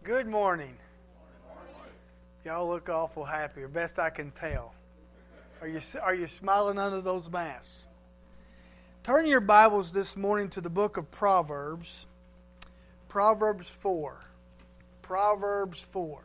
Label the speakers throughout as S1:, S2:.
S1: Good morning. Y'all look awful happy, or best I can tell. Are you smiling under those masks? Turn your Bibles this morning to the book of Proverbs. Proverbs 4. Proverbs 4.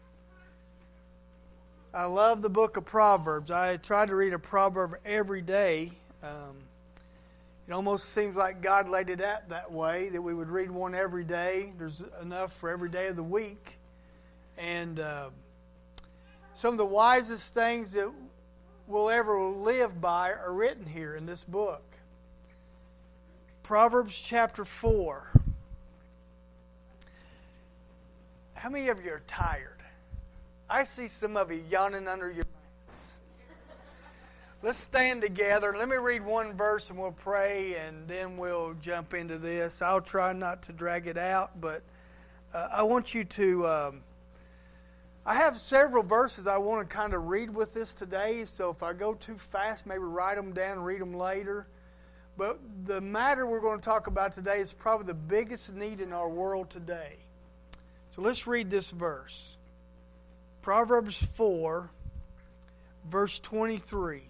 S1: I love the book of Proverbs. I try to read a proverb every day. It almost seems like God laid it out that way, that we would read one every day. There's enough for every day of the week. And some of the wisest things that we'll ever live by are written here in this book. Proverbs chapter 4. How many of you are tired? I see some of you yawning under your mats. Let's stand together. Let me read one verse and we'll pray and then we'll jump into this. I'll try not to drag it out, but I want you to... I have several verses I want to kind of read with this today, so if I go too fast, maybe write them down and read them later. But the matter we're going to talk about today is probably the biggest need in our world today. So let's read this verse. Proverbs 4, verse 23.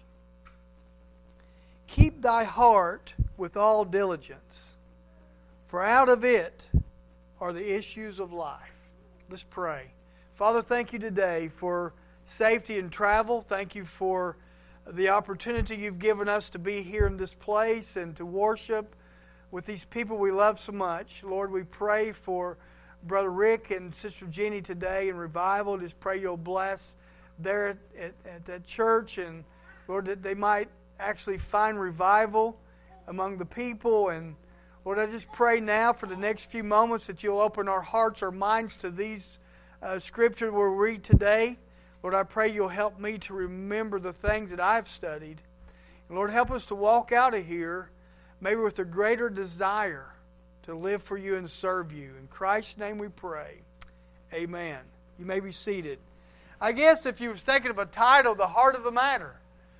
S1: Keep thy heart with all diligence, for out of it are the issues of life. Let's pray. Father, thank you today for safety and travel. Thank you for the opportunity you've given us to be here in this place and to worship with these people we love so much. Lord, we pray for Brother Rick and Sister Jenny today in revival. Just pray you'll bless there at that church, and Lord, that they might actually find revival among the people. And Lord, I just pray now for the next few moments that you'll open our hearts, our minds to these scripture we'll read today. Lord, I pray you'll help me to remember the things that I've studied. And Lord, help us to walk out of here maybe with a greater desire to live for you and serve you. In Christ's name we pray. Amen. You may be seated. I guess if you was thinking of a title, The Heart of the Matter.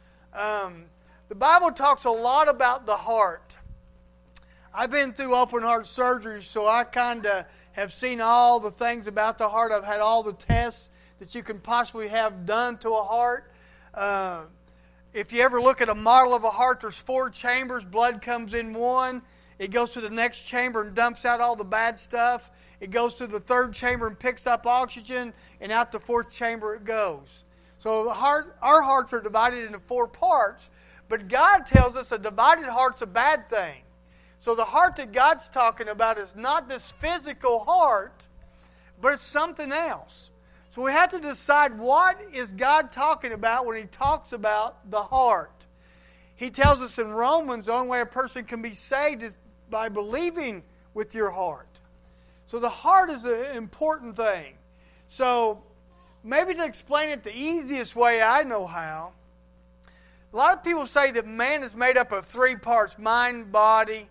S1: The Bible talks a lot about the heart. I've been through open heart surgery, so I kind of have seen all the things about the heart. I've had all the tests that you can possibly have done to a heart. If you ever look at a model of a heart, there's 4 chambers. Blood comes in one. It goes to the next chamber and dumps out all the bad stuff. It goes to the 3rd chamber and picks up oxygen, and out the 4th chamber it goes. So our hearts are divided into 4 parts, but God tells us a divided heart's a bad thing. So the heart that God's talking about is not this physical heart, but it's something else. So we have to decide, what is God talking about when He talks about the heart? He tells us in Romans the only way a person can be saved is by believing with your heart. So the heart is an important thing. So maybe to explain it the easiest way I know how, a lot of people say that man is made up of 3 parts: mind, body,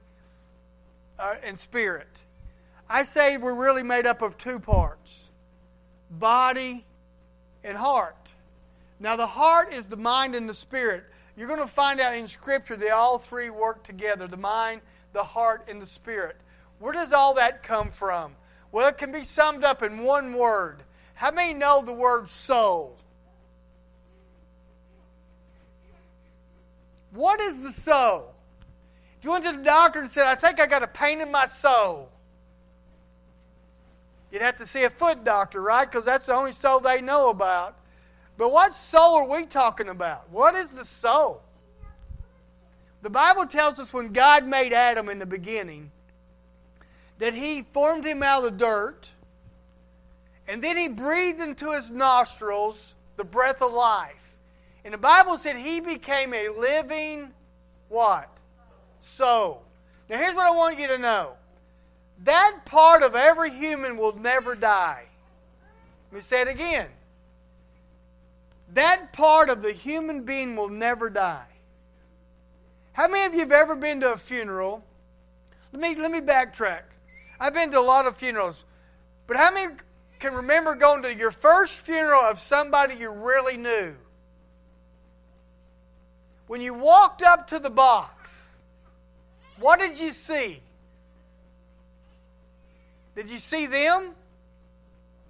S1: and spirit. I say we're really made up of 2 parts: body and heart. Now the heart is the mind and the spirit. You're going to find out in Scripture that all 3 work together: the mind, the heart, and the spirit. Where does all that come from? Well, it can be summed up in one word. How many know the word soul? What is the soul? If you went to the doctor and said, I think I got a pain in my soul, you'd have to see a foot doctor, right? Because that's the only soul they know about. But what soul are we talking about? What is the soul? The Bible tells us when God made Adam in the beginning, that He formed him out of the dirt, and then He breathed into his nostrils the breath of life. And the Bible said he became a living, what? Soul. Now here's what I want you to know. That part of every human will never die. Let me say it again. That part of the human being will never die. How many of you have ever been to a funeral? Let me backtrack. I've been to a lot of funerals. But how many can remember going to your first funeral of somebody you really knew? When you walked up to the box, what did you see? Did you see them?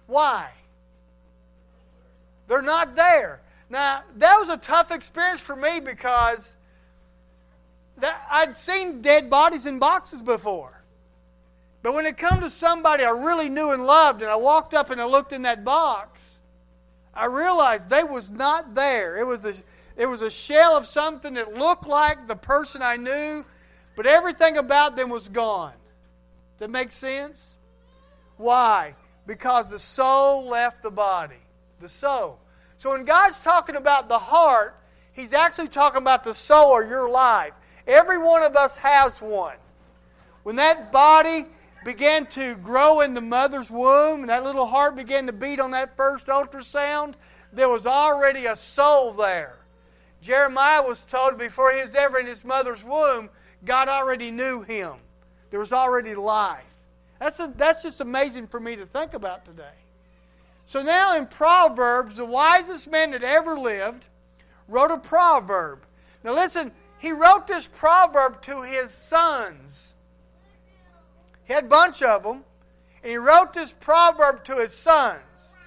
S1: Why? They're not there. Now, that was a tough experience for me because I'd seen dead bodies in boxes before. But when it come to somebody I really knew and loved, and I walked up and I looked in that box, I realized they was not there. It was a shell of something that looked like the person I knew, but everything about them was gone. Does that make sense? Why? Because the soul left the body. The soul. So when God's talking about the heart, He's actually talking about the soul or your life. Every one of us has one. When that body began to grow in the mother's womb and that little heart began to beat on that first ultrasound, there was already a soul there. Jeremiah was told before he was ever in his mother's womb, God already knew him. There was already life. That's just amazing for me to think about today. So now in Proverbs, the wisest man that ever lived wrote a proverb. Now listen, he wrote this proverb to his sons. He had a bunch of them. And he wrote this proverb to his sons.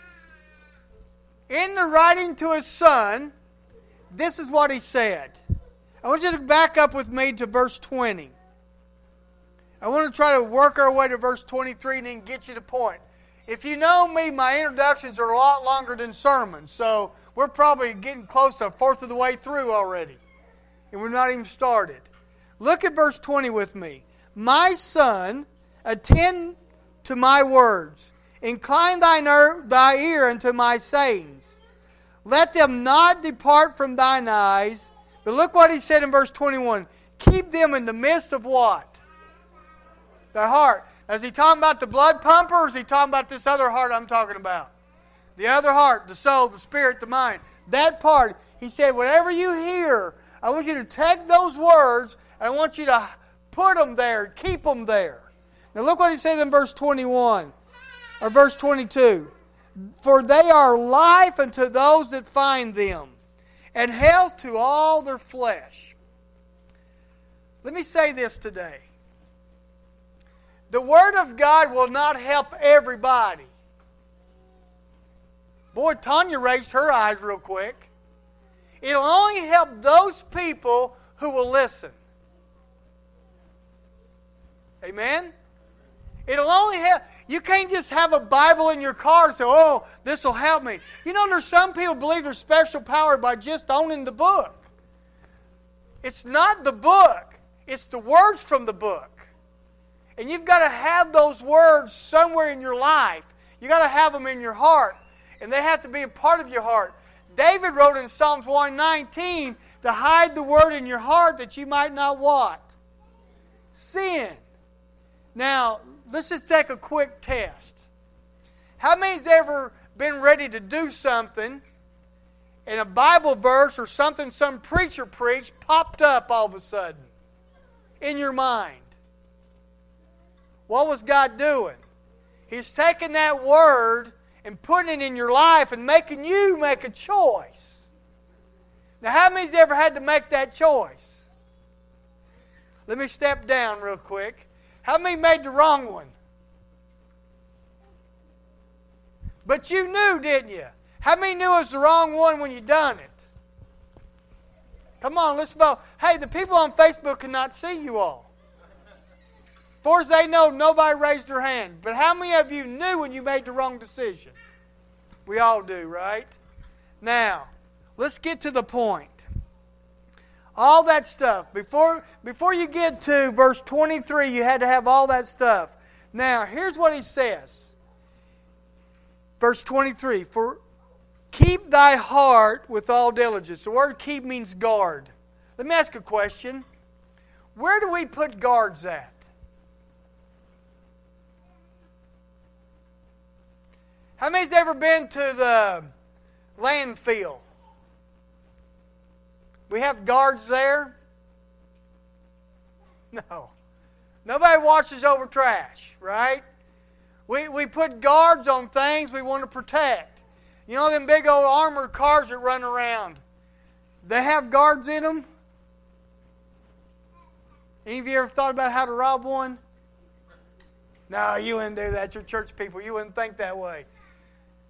S1: In the writing to his son, this is what he said. I want you to back up with me to verse 20. I want to try to work our way to verse 23 and then get you the point. If you know me, my introductions are a lot longer than sermons. So we're probably getting close to a fourth of the way through already. And we're not even started. Look at verse 20 with me. My son, attend to my words. Incline thy ear unto my sayings. Let them not depart from thine eyes. But look what he said in verse 21. Keep them in the midst of what? Thy heart. Is he talking about the blood pumper, or is he talking about this other heart I'm talking about? The other heart, the soul, the spirit, the mind. That part, he said, whatever you hear, I want you to take those words, and I want you to put them there, keep them there. Now look what he said in verse 21, or verse 22. For they are life unto those that find them, and health to all their flesh. Let me say this today. The Word of God will not help everybody. Boy, Tanya raised her eyes real quick. It'll only help those people who will listen. Amen? It'll only help. You can't just have a Bible in your car and say, oh, this will help me. You know, there's some people believe there's special power by just owning the book. It's not the book. It's the words from the book. And you've got to have those words somewhere in your life. You've got to have them in your heart. And they have to be a part of your heart. David wrote in Psalms 119 to hide the word in your heart that you might not what? Sin. Now, let's just take a quick test. How many's ever been ready to do something and a Bible verse or something some preacher preached popped up all of a sudden in your mind? What was God doing? He's taking that word and putting it in your life and making you make a choice. Now, how many's ever had to make that choice? Let me step down real quick. How many made the wrong one? But you knew, didn't you? How many knew it was the wrong one when you done it? Come on, let's vote. Hey, the people on Facebook cannot see you all. As far as they know, nobody raised their hand. But how many of you knew when you made the wrong decision? We all do, right? Now, let's get to the point. All that stuff. Before you get to verse 23, you had to have all that stuff. Now, here's what he says. Verse 23, for keep thy heart with all diligence. The word keep means guard. Let me ask a question. Where do we put guards at? How many's ever been to the landfill? We have guards there? No. Nobody watches over trash, right? We put guards on things we want to protect. You know them big old armored cars that run around? They have guards in them? Any of you ever thought about how to rob one? No, you wouldn't do that. You're church people. You wouldn't think that way.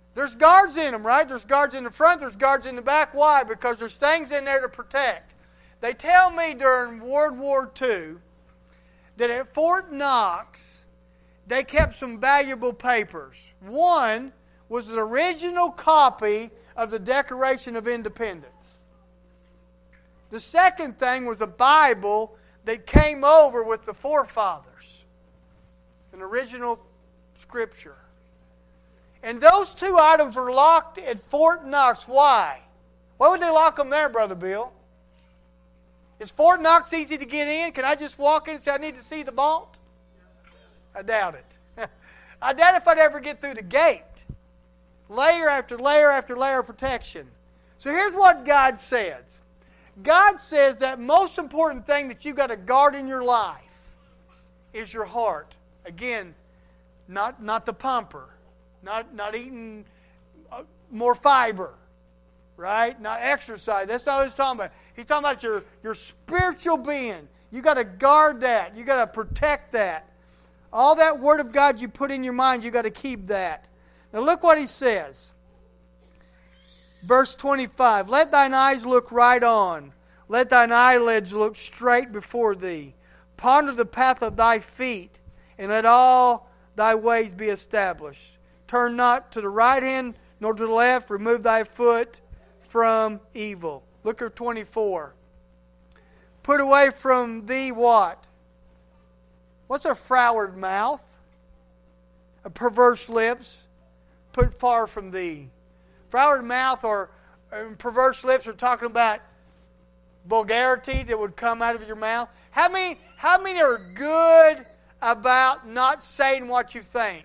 S1: There's guards in them, right? There's guards in the front, there's guards in the back. Why? Because there's things in there to protect. They tell me during World War II that at Fort Knox, they kept some valuable papers. One was an original copy of the Declaration of Independence. The second thing was a Bible that came over with the forefathers, an original scripture. And those two items were locked at Fort Knox. Why? Why would they lock them there, Brother Bill? Is Fort Knox easy to get in? Can I just walk in and say, I need to see the vault? I doubt it. I doubt if I'd ever get through the gate. Layer after layer after layer of protection. So here's what God says. God says that most important thing that you've got to guard in your life is your heart. Again, not the pumper. Not eating more fiber. Right? Not exercise. That's not what he's talking about. He's talking about your spiritual being. You've got to guard that. You've got to protect that. All that Word of God you put in your mind, you've got to keep that. Now look what he says. Verse 25. Let thine eyes look right on. Let thine eyelids look straight before thee. Ponder the path of thy feet, and let all thy ways be established. Turn not to the right hand, nor to the left. Remove thy foot from evil. Look at 24. Put away from thee what? What's a froward mouth? A perverse lips. Put far from thee. Froward mouth or perverse lips are talking about vulgarity that would come out of your mouth. How many are good about not saying what you think?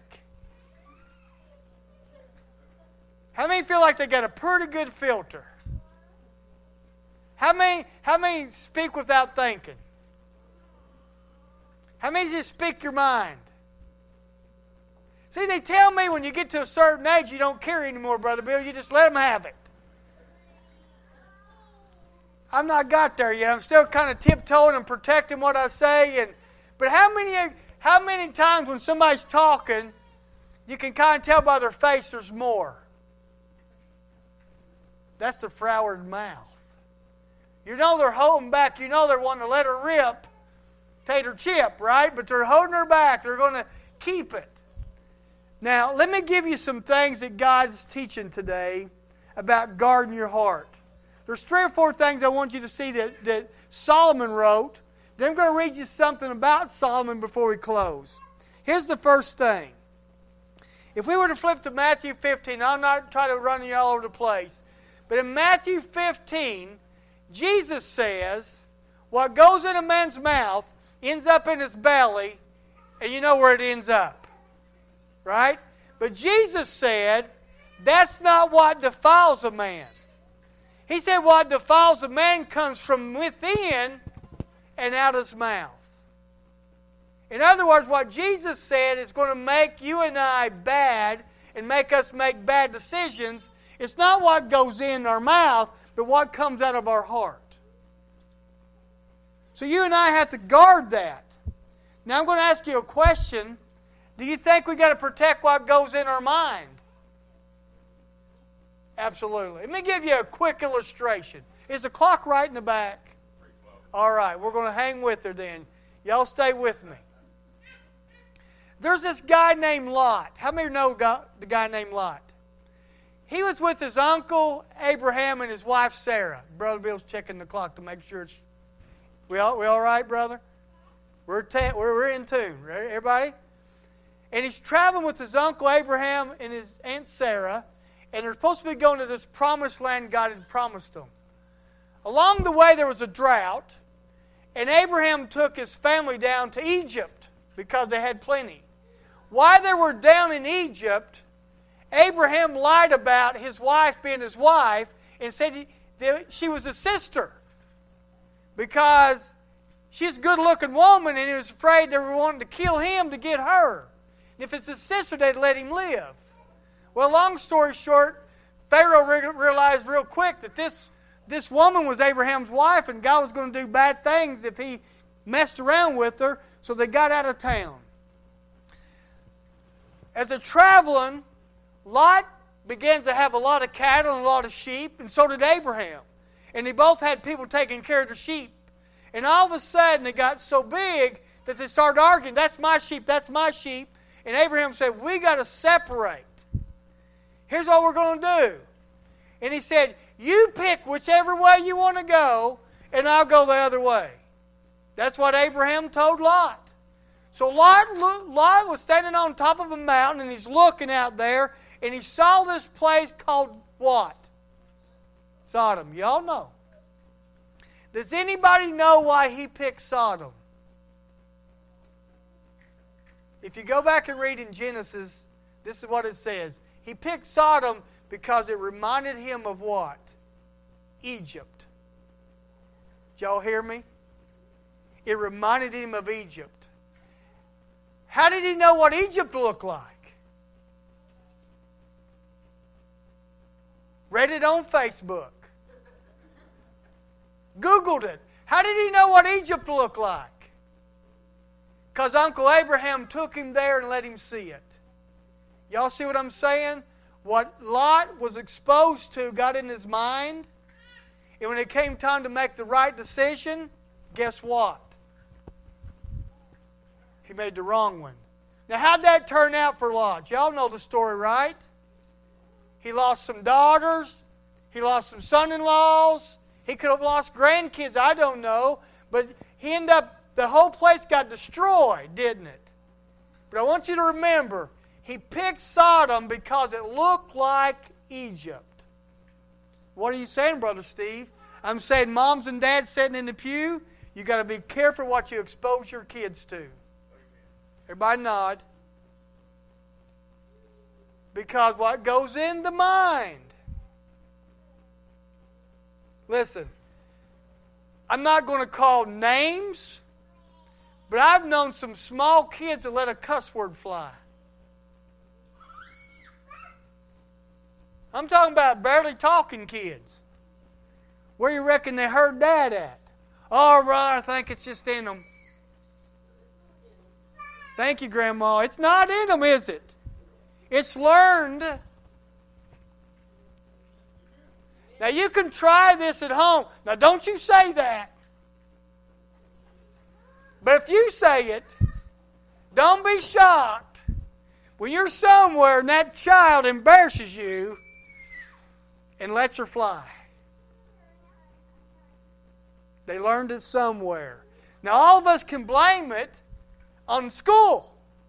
S1: How many feel like they got a pretty good filter? How many speak without thinking? How many just speak your mind? See, they tell me when you get to a certain age, you don't care anymore, Brother Bill. You just let them have it. I'm not got there yet. I'm still kind of tiptoeing and protecting what I say. But how many times when somebody's talking, you can kind of tell by their face there's more? That's the froward mouth. You know they're holding back. You know they're wanting to let her rip, tater chip, right? But they're holding her back. They're going to keep it. Now, let me give you some things that God's teaching today about guarding your heart. There's 3 or 4 things I want you to see that Solomon wrote. Then I'm going to read you something about Solomon before we close. Here's the first thing. If we were to flip to Matthew 15, I'm not trying to run you all over the place. But in Matthew 15, Jesus says, what goes in a man's mouth ends up in his belly, and you know where it ends up. Right? But Jesus said, that's not what defiles a man. He said what defiles a man comes from within and out his mouth. In other words, what Jesus said is going to make you and I bad and make us make bad decisions. It's not what goes in our mouth, but what comes out of our heart. So you and I have to guard that. Now I'm going to ask you a question. Do you think we've got to protect what goes in our mind? Absolutely. Let me give you a quick illustration. Is the clock right in the back? All right, we're going to hang with her then. Y'all stay with me. There's this guy named Lot. How many know the guy named Lot? He was with his uncle Abraham and his wife Sarah. Brother Bill's checking the clock to make sure it's... We all right, brother? We're in tune. Right, everybody? And he's traveling with his uncle Abraham and his aunt Sarah. And they're supposed to be going to this promised land God had promised them. Along the way there was a drought. And Abraham took his family down to Egypt because they had plenty. While they were down in Egypt, Abraham lied about his wife being his wife and said she was his sister because she's a good-looking woman and he was afraid they were wanting to kill him to get her. And if it's his sister, they'd let him live. Well, long story short, Pharaoh realized real quick that this woman was Abraham's wife and God was going to do bad things if he messed around with her, so they got out of town. As they're traveling, Lot began to have a lot of cattle and a lot of sheep, and so did Abraham. And they both had people taking care of the sheep. And all of a sudden, it got so big that they started arguing, that's my sheep, that's my sheep. And Abraham said, we got to separate. Here's what we're going to do. And he said, you pick whichever way you want to go, and I'll go the other way. That's what Abraham told Lot. So Lot was standing on top of a mountain, and he's looking out there, and he saw this place called what? Sodom. Y'all know. Does anybody know why he picked Sodom? If you go back and read in Genesis, this is what it says. He picked Sodom because it reminded him of what? Egypt. Did y'all hear me? It reminded him of Egypt. How did he know what Egypt looked like? Read it on Facebook. Googled it. How did he know what Egypt looked like? Because Uncle Abraham took him there and let him see it. Y'all see what I'm saying? What Lot was exposed to got in his mind. And when it came time to make the right decision, guess what? He made the wrong one. Now, how'd that turn out for Lot? Y'all know the story, right? He lost some daughters. He lost some son-in-laws. He could have lost grandkids, I don't know. But he ended up, the whole place got destroyed, didn't it? But I want you to remember, he picked Sodom because it looked like Egypt. What are you saying, Brother Steve? I'm saying moms and dads sitting in the pew, you got to be careful what you expose your kids to. Everybody nod. Because what goes in the mind. Listen, I'm not going to call names, but I've known some small kids that let a cuss word fly. I'm talking about barely talking kids. Where you reckon they heard that at? Oh, brother, I think it's just in them. Thank you, Grandma. It's not in them, is it? It's learned. Now, you can try this at home. Now, don't you say that. But if you say it, don't be shocked when you're somewhere and that child embarrasses you and lets her fly. They learned it somewhere. Now, all of us can blame it on school.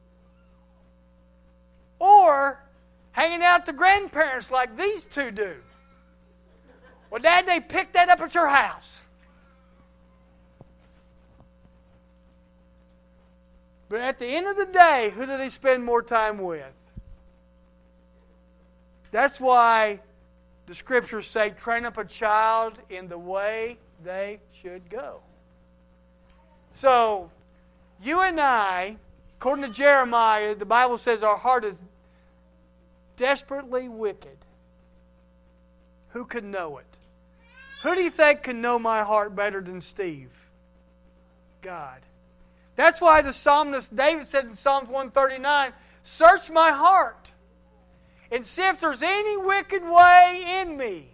S1: Or hanging out with the grandparents like these two do. Well, Dad, they picked that up at your house. But at the end of the day, who do they spend more time with? That's why the Scriptures say, train up a child in the way they should go. So, you and I, according to Jeremiah, the Bible says our heart is desperately wicked. Who can know it? Who do you think can know my heart better than Steve? God. That's why the psalmist David said in Psalms 139, search my heart and see if there's any wicked way in me,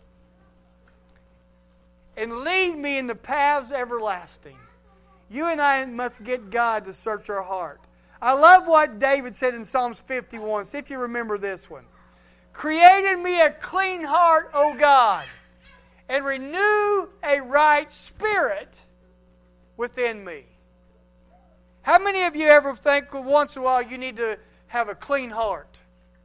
S1: and lead me in the paths everlasting. You and I must get God to search our heart. I love what David said in Psalms 51. See if you remember this one. Create in me a clean heart, O God, and renew a right spirit within me. How many of you ever think once in a while you need to have a clean heart?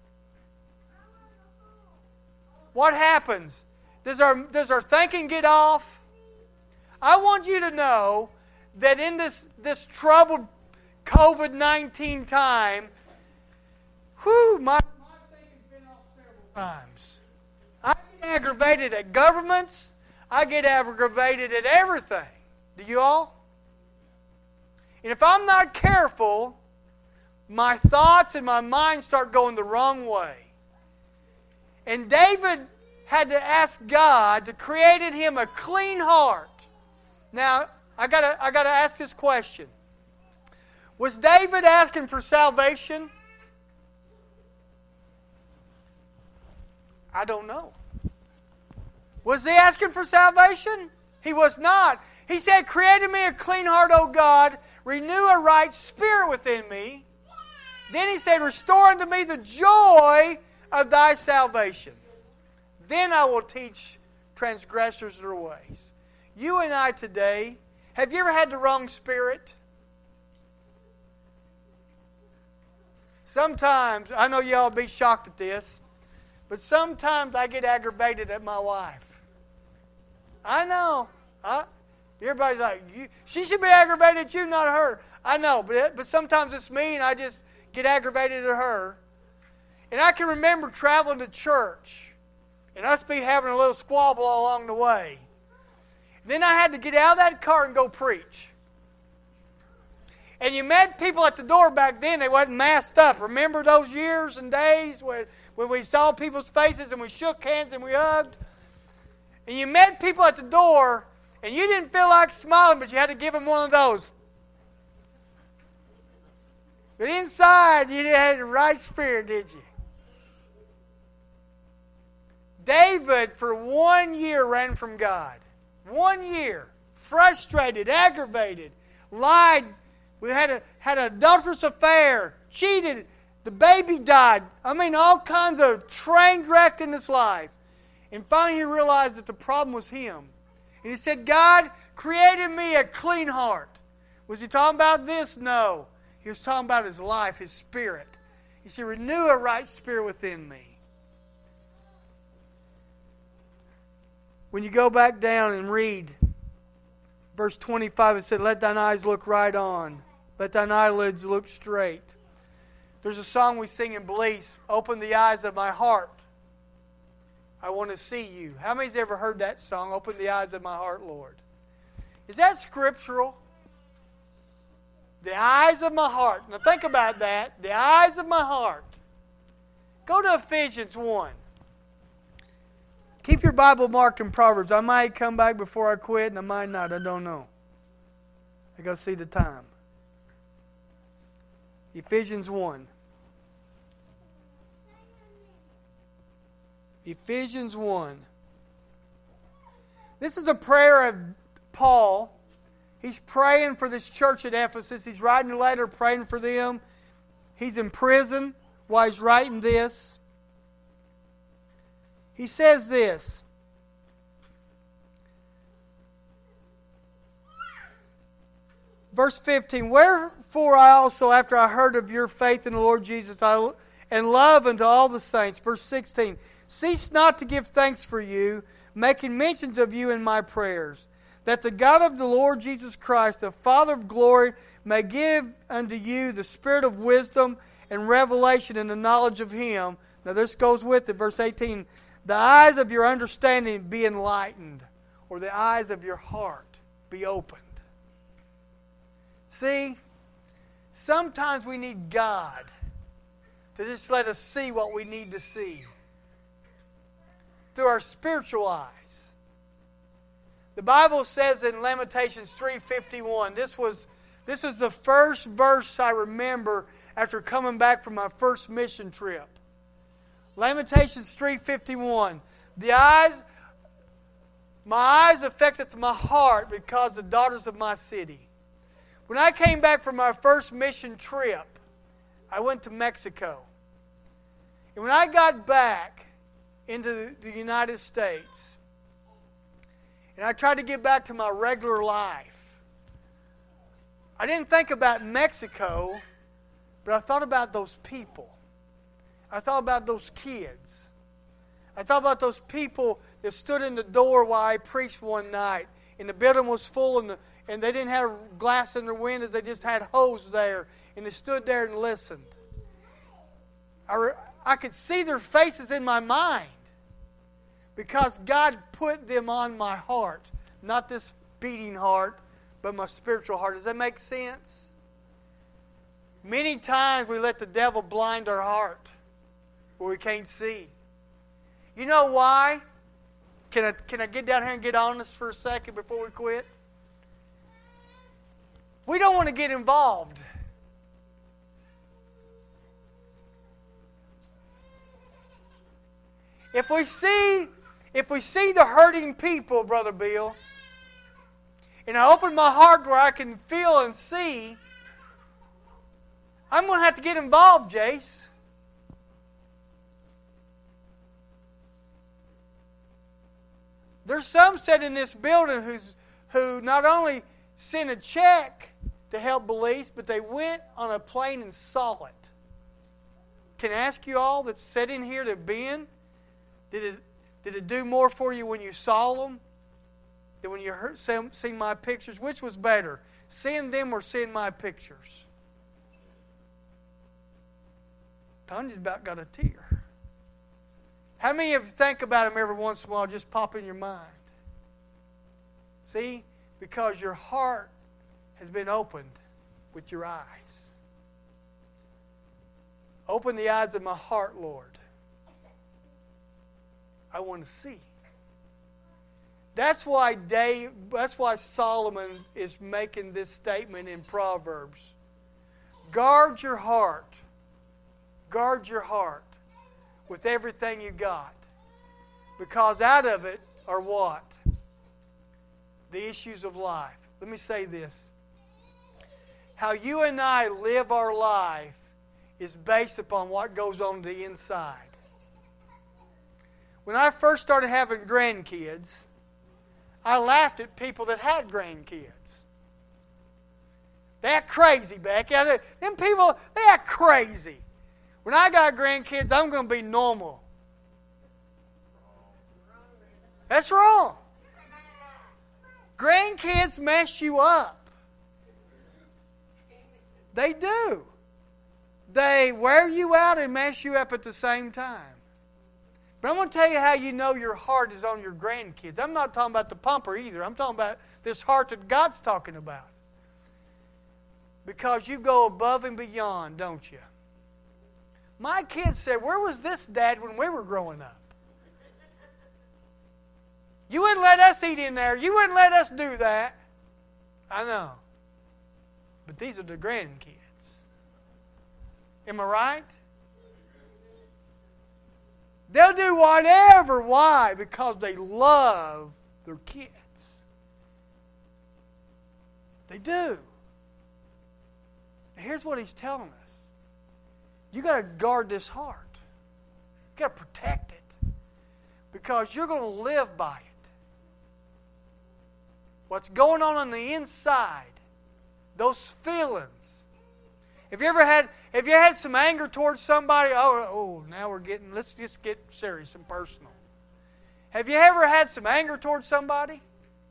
S1: What happens? Does our thinking get off? I want you to know that in this troubled COVID-19 time, my thinking's been off several times. I get aggravated at governments. I get aggravated at everything. Do you all? And if I'm not careful, my thoughts and my mind start going the wrong way. And David had to ask God to create in him a clean heart. Now, I gotta ask this question. Was Was David asking for salvation? I don't know. Was he asking for salvation? He was not. He said, create in me a clean heart, O God. Renew a right spirit within me. Then he said, restore unto me the joy of thy salvation. Then I will teach transgressors their ways. You and I today, have you ever had the wrong spirit? Sometimes, I know y'all will be shocked at this, but sometimes I get aggravated at my wife. I know. Everybody's like, she should be aggravated at you, not her. I know, but sometimes it's me and I just get aggravated at her. And I can remember traveling to church and us be having a little squabble all along the way. Then I had to get out of that car and go preach. And you met people at the door back then, they wasn't masked up. Remember those years and days when we saw people's faces and we shook hands and we hugged? And you met people at the door and you didn't feel like smiling, but you had to give them one of those. But inside, you didn't have the right spirit, did you? David, for 1 year, ran from God. 1 year. Frustrated, aggravated, lied. We had an adulterous affair, cheated, the baby died. I mean, all kinds of train wreck in his life. And finally he realized that the problem was him. And he said, God, create in me a clean heart. Was he talking about this? No. He was talking about his life, his spirit. He said, renew a right spirit within me. When you go back down and read verse 25, it said, let thine eyes look right on. Let thine eyelids look straight. There's a song we sing in Belize, open the eyes of my heart. I want to see you. How many's ever heard that song, open the eyes of my heart, Lord? Is that scriptural? The eyes of my heart. Now think about that. The eyes of my heart. Go to Ephesians 1. Keep your Bible marked in Proverbs. I might come back before I quit, and I might not. I don't know. I go see the time. Ephesians 1. Ephesians 1. This is a prayer of Paul. He's praying for this church at Ephesus. He's writing a letter praying for them. He's in prison while he's writing this. He says this. Verse 15, wherefore I also, after I heard of your faith in the Lord Jesus and love unto all the saints. Verse 16, cease not to give thanks for you, making mentions of you in my prayers, that the God of the Lord Jesus Christ, the Father of glory, may give unto you the spirit of wisdom and revelation in the knowledge of Him. Now this goes with it. Verse 18, the eyes of your understanding be enlightened, or the eyes of your heart be opened. See, sometimes we need God to just let us see what we need to see through our spiritual eyes. The Bible says in Lamentations 3:51, this was the first verse I remember after coming back from my first mission trip. Lamentations 3:51, my eyes affecteth my heart because the daughters of my city. When I came back from my first mission trip, I went to Mexico. And when I got back into the United States, and I tried to get back to my regular life, I didn't think about Mexico, but I thought about those people. I thought about those kids. I thought about those people that stood in the door while I preached one night, and the building was full, and they didn't have glass in their windows. They just had hose there. And they stood there and listened. I could see their faces in my mind because God put them on my heart. Not this beating heart, but my spiritual heart. Does that make sense? Many times we let the devil blind our heart where we can't see. You know why? Can I get down here and get honest for a second before we quit? We don't want to get involved. If we see the hurting people, Brother Bill, and I open my heart where I can feel and see, I'm going to have to get involved, Jace. There's some sitting in this building who not only sent a check to help Belize, but they went on a plane and saw it. Can I ask you all that's sitting here that have been, did it do more for you when you saw them than when you seen my pictures? Which was better, seeing them or seeing my pictures? Tanya's about got a tear. How many of you think about them every once in a while, just pop in your mind? See? Because your heart has been opened with your eyes. Open the eyes of my heart, Lord. I want to see. That's why Solomon is making this statement in Proverbs. Guard your heart. Guard your heart with everything you got. Because out of it are what? The issues of life. Let me say this. How you and I live our life is based upon what goes on the inside. When I first started having grandkids, I laughed at people that had grandkids. They act crazy, Becky. Them people, they act crazy. When I got grandkids, I'm going to be normal. That's wrong. Grandkids mess you up. They do. They wear you out and mess you up at the same time. But I'm going to tell you how you know your heart is on your grandkids. I'm not talking about the pumper either. I'm talking about this heart that God's talking about. Because you go above and beyond, don't you? My kids said, "Where was this, Dad, when we were growing up? You wouldn't let us eat in there. You wouldn't let us do that." I know. But these are the grandkids. Am I right? They'll do whatever. Why? Because they love their kids. They do. And here's what he's telling us. You got to guard this heart. You got to protect it. Because you're going to live by it. What's going on the inside, those feelings. Have you had some anger towards somebody? Now let's just get serious and personal. Have you ever had some anger towards somebody?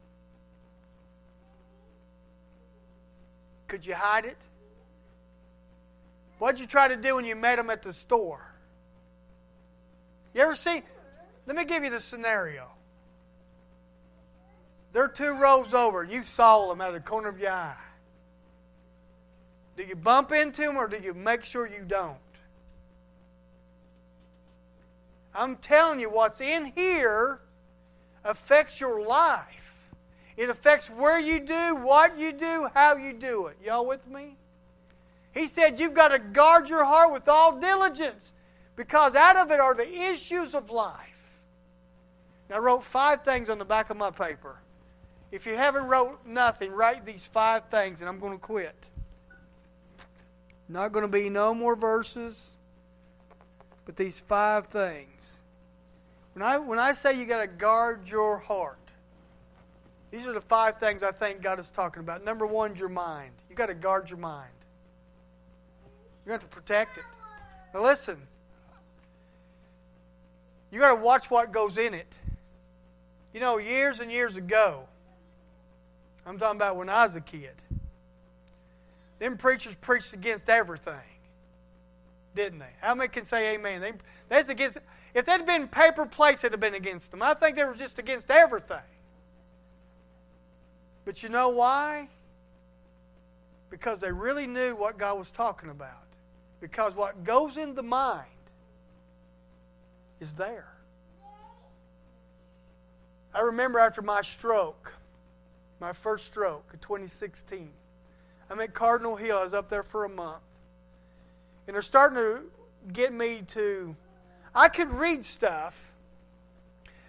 S1: Could you hide it? What did you try to do when you met them at the store? You ever see? Let me give you the scenario. They're 2 rows over and you saw them out of the corner of your eye. Do you bump into them or do you make sure you don't? I'm telling you, what's in here affects your life. It affects where you do, what you do, how you do it. Y'all with me? He said you've got to guard your heart with all diligence because out of it are the issues of life. Now, I wrote 5 things on the back of my paper. If you haven't wrote nothing, write these 5 things and I'm going to quit. Not going to be no more verses, but these 5 things. When I say you got to guard your heart, these are the 5 things I think God is talking about. Number 1 is your mind. You got to guard your mind. You have to protect it. Now listen, you got to watch what goes in it. You know, years and years ago, I'm talking about when I was a kid, them preachers preached against everything, didn't they? How many can say amen? That's against. If they'd been paper plates, it'd have been against them. I think they were just against everything. But you know why? Because they really knew what God was talking about. Because what goes in the mind is there. I remember after my stroke, my first stroke in 2016, I'm at Cardinal Hill. I was up there for a month. And they're starting to get me to... I could read stuff,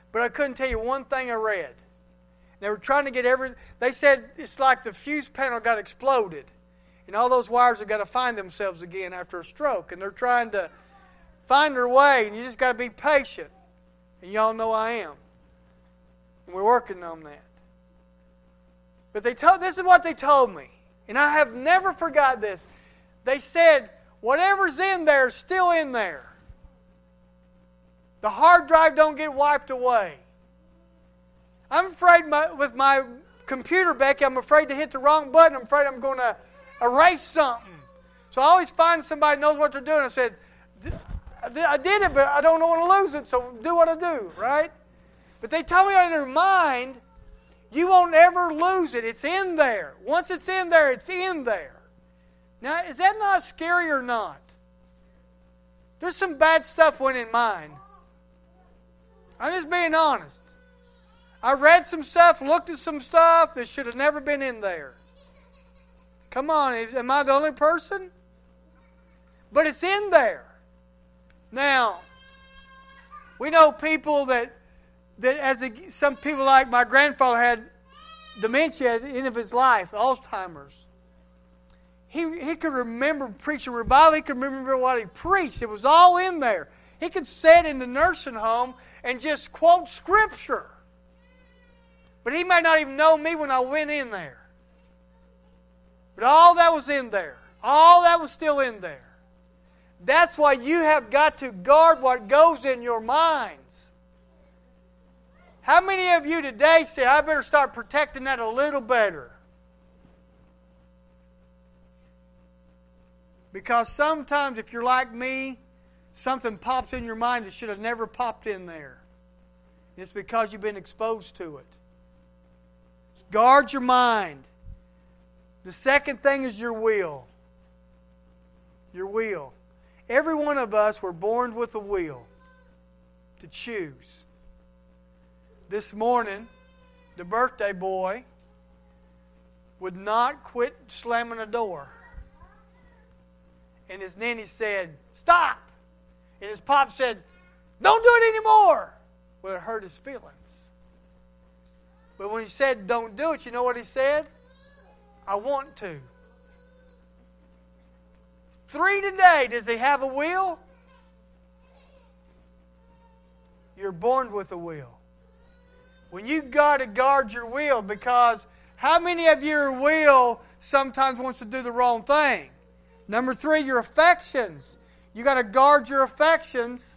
S1: but I couldn't tell you one thing I read. They were trying to get they said it's like the fuse panel got exploded. And all those wires have got to find themselves again after a stroke. And they're trying to find their way. And you just got to be patient. And y'all know I am. And we're working on that. But this is what they told me. And I have never forgot this. They said, whatever's in there is still in there. The hard drive don't get wiped away. I'm afraid with my computer, Becky, I'm afraid to hit the wrong button. I'm afraid I'm going to erase something. So I always find somebody who knows what they're doing. I said, I did it, but I don't want to lose it, so do what I do, right? But they told me in their mind, you won't ever lose it. It's in there. Once it's in there, it's in there. Now, is that not scary or not? There's some bad stuff went in mine. I'm just being honest. I read some stuff, looked at some stuff that should have never been in there. Come on, am I the only person? But it's in there. Now, we know people that some people like my grandfather had dementia at the end of his life, Alzheimer's. He could remember preaching revival. He could remember what he preached. It was all in there. He could sit in the nursing home and just quote Scripture. But he may not even know me when I went in there. But all that was in there. All that was still in there. That's why you have got to guard what goes in your minds. How many of you today say, I better start protecting that a little better? Because sometimes if you're like me, something pops in your mind that should have never popped in there. It's because you've been exposed to it. Guard your mind. The second thing is your will. Your will. Every one of us were born with a will to choose. This morning, the birthday boy would not quit slamming the door. And his nanny said, stop. And his pop said, don't do it anymore. Well, it hurt his feelings. But when he said, don't do it, you know what he said? I want to. 3 today, does he have a will? You're born with a will. When you got to guard your will, because how many of your will sometimes wants to do the wrong thing? Number 3, your affections. You got to guard your affections.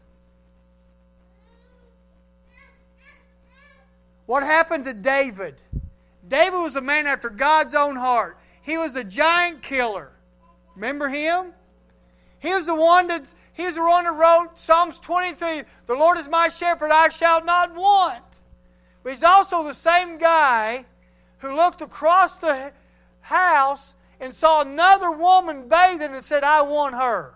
S1: What happened to David? David was a man after God's own heart. He was a giant killer. Remember him? He was the one that wrote Psalms 23. The Lord is my shepherd, I shall not want. But he's also the same guy who looked across the house and saw another woman bathing and said, I want her.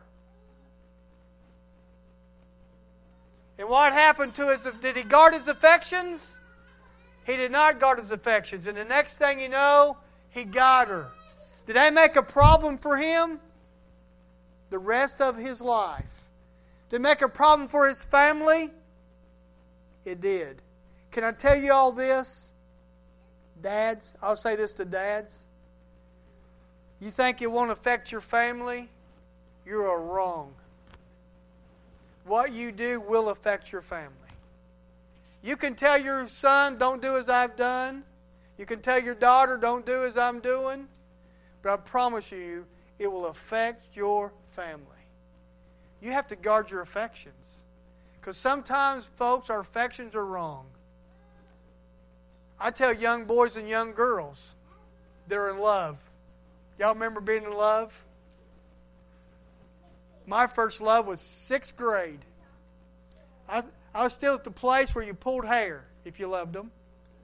S1: And what happened to his, did he guard his affections? He did not guard his affections. And the next thing you know, he got her. Did that make a problem for him? The rest of his life. Did it make a problem for his family? It did. Can I tell you all this? Dads, I'll say this to dads. You think it won't affect your family? You're wrong. What you do will affect your family. You can tell your son, don't do as I've done. You can tell your daughter, don't do as I'm doing. But I promise you, it will affect your family. You have to guard your affections. Because sometimes, folks, our affections are wrong. I tell young boys and young girls, they're in love. Y'all remember being in love? My first love was 6th grade. I was still at the place where you pulled hair if you loved them.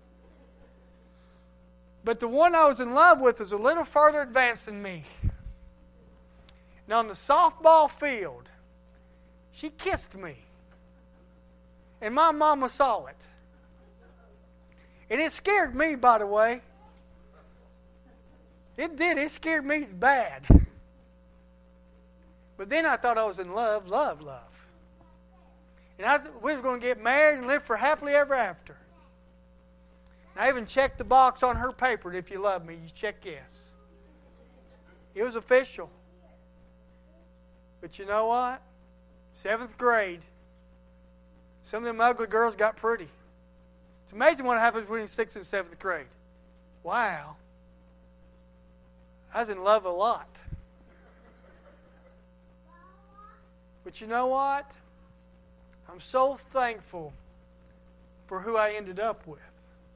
S1: But the one I was in love with was a little further advanced than me. Now on the softball field, she kissed me. And my mama saw it. And it scared me, by the way. It did. It scared me bad. But then I thought I was in love. And we were going to get married and live for happily ever after. And I even checked the box on her paper, and if you love me, you check yes. It was official. But you know what? 7th grade, some of them ugly girls got pretty. It's amazing what happens between 6th and 7th grade. Wow. I was in love a lot. But you know what? I'm so thankful for who I ended up with.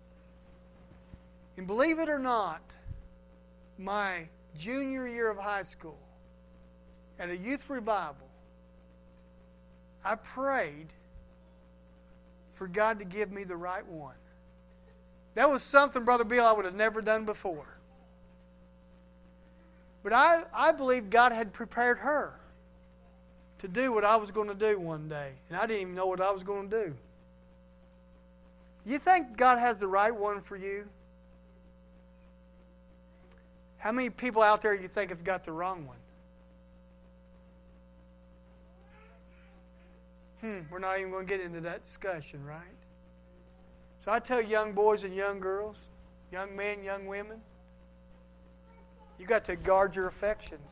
S1: And believe it or not, my junior year of high school, at a youth revival, I prayed for God to give me the right one. That was something, Brother Bill, I would have never done before. But I believe God had prepared her to do what I was going to do one day. And I didn't even know what I was going to do. You think God has the right one for you? How many people out there you think have got the wrong one? We're not even going to get into that discussion, right? So I tell young boys and young girls, young men, young women, you got to guard your affections.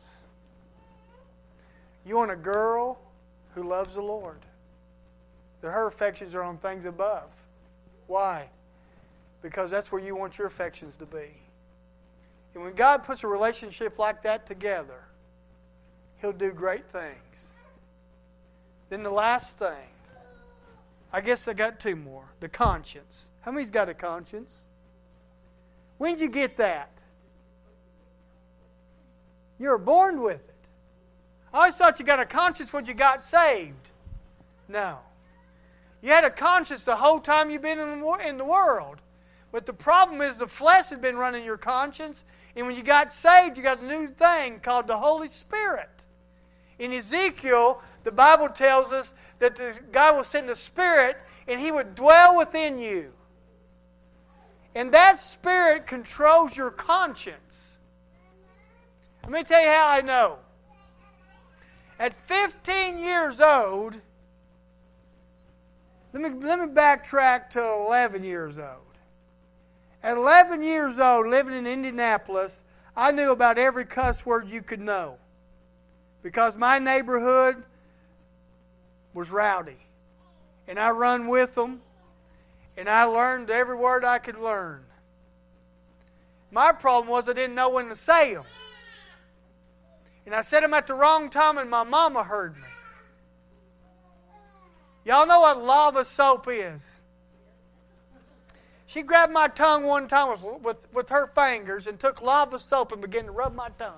S1: You want a girl who loves the Lord, that her affections are on things above. Why? Because that's where you want your affections to be. And when God puts a relationship like that together, He'll do great things. Then the last thing, I guess I got 2 more. The conscience. How many's got a conscience? When did you get that? You were born with it. I always thought you got a conscience when you got saved. No. You had a conscience the whole time you've been in the world. But the problem is the flesh had been running your conscience. And when you got saved, you got a new thing called the Holy Spirit. In Ezekiel, the Bible tells us that God will send the Spirit and He would dwell within you. And that Spirit controls your conscience. Let me tell you how I know. At 15 years old, let me backtrack to 11 years old. At 11 years old, living in Indianapolis, I knew about every cuss word you could know. Because my neighborhood was rowdy. And I run with them. And I learned every word I could learn. My problem was I didn't know when to say them. And I said them at the wrong time and my mama heard me. Y'all know what lava soap is? She grabbed my tongue one time with her fingers and took lava soap and began to rub my tongue.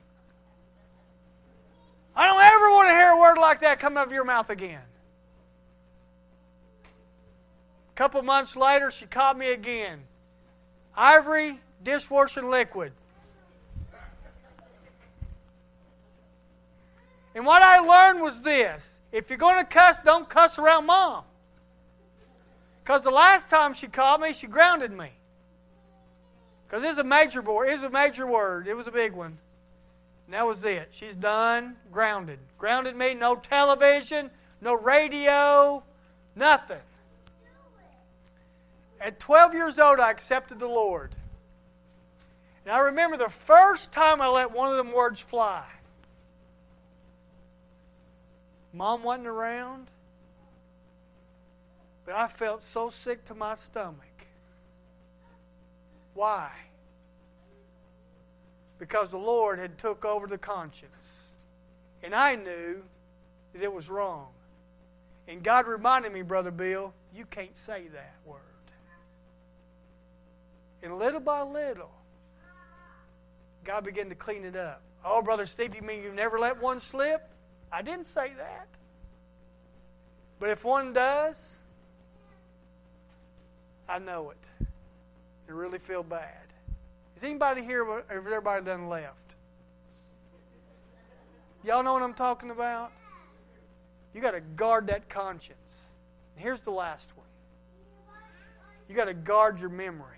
S1: I don't ever want to hear a word like that come out of your mouth again. A couple months later, she caught me again. Ivory dishwashing liquid. And what I learned was this. If you're going to cuss, don't cuss around Mom. Because the last time she caught me, she grounded me. Because it was a major word. It was a big one. And that was it. She's done, grounded. Grounded me, no television, no radio, nothing. At 12 years old, I accepted the Lord. And I remember the first time I let one of them words fly. Mom wasn't around, but I felt so sick to my stomach. Why? Because the Lord had took over the conscience. And I knew that it was wrong. And God reminded me, Brother Bill, you can't say that word. And little by little, God began to clean it up. Oh, Brother Steve, you mean you never let one slip? I didn't say that. But if one does, I know it. I really feel bad. Is anybody here, or has everybody done left? Y'all know what I'm talking about? You got to guard that conscience. And here's the last one. You got to guard your memory.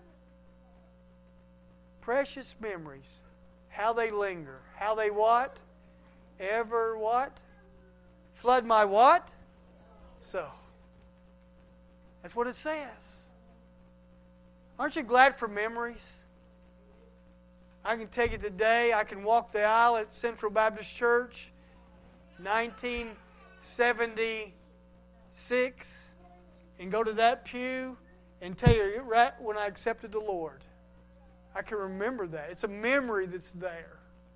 S1: Precious memories. How they linger. How they what? Ever what? Flood my what? So, that's what it says. Aren't you glad for memories? I can take it today. I can walk the aisle at Central Baptist Church, 1976, and go to that pew and tell you right when I accepted the Lord. I can remember that. It's a memory that's there.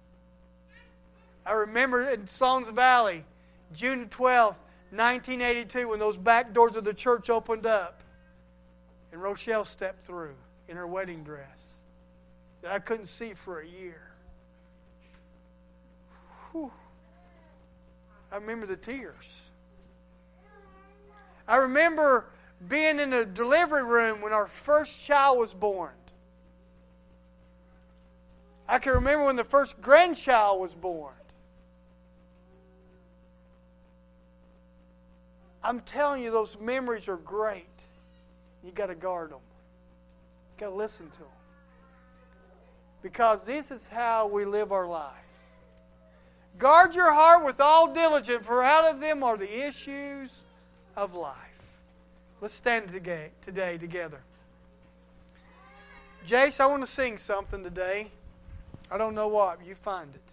S1: I remember in Sloan's Valley, June 12th, 1982, when those back doors of the church opened up and Rochelle stepped through in her wedding dress that I couldn't see for a year. Whew. I remember the tears. I remember being in the delivery room when our first child was born. I can remember when the first grandchild was born. I'm telling you, those memories are great. You got to guard them. You got to listen to them. Because this is how we live our life. Guard your heart with all diligence, for out of them are the issues of life. Let's stand today together. Jace, I want to sing something today. I don't know what. You find it.